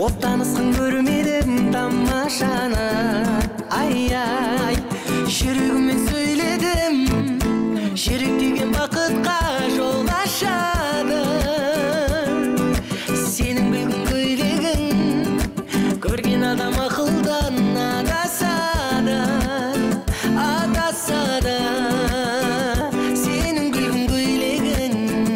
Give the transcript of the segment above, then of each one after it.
Оттанысқан көрмедім тамашаны, ай-ай. Жүрегіммен сөйледім, жүрек деген бақытқа жол ашады. Сенің білгін көйлегің көрген адам ақылдан адасады, адасады. Сенің гүлгін көйлегің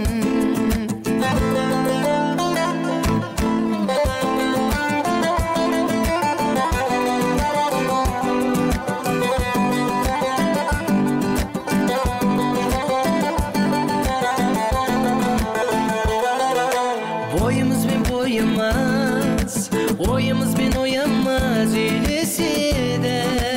ойымыз бен ойымыз үйлеседі.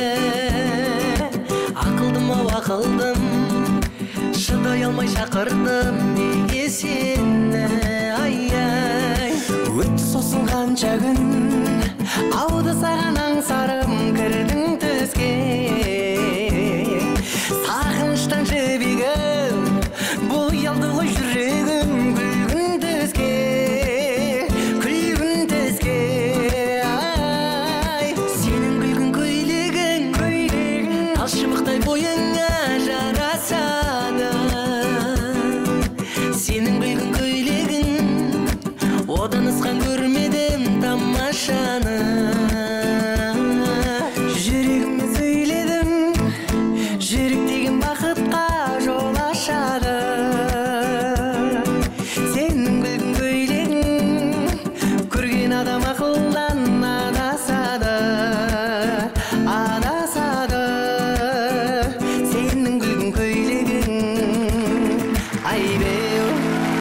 Ақылдым ау ақылдым, шыдай алмай шақырдым неге сені, ай-ай. Өтті сосын қанша күн, ауды саған аңсарым, кірдің түске. Сағын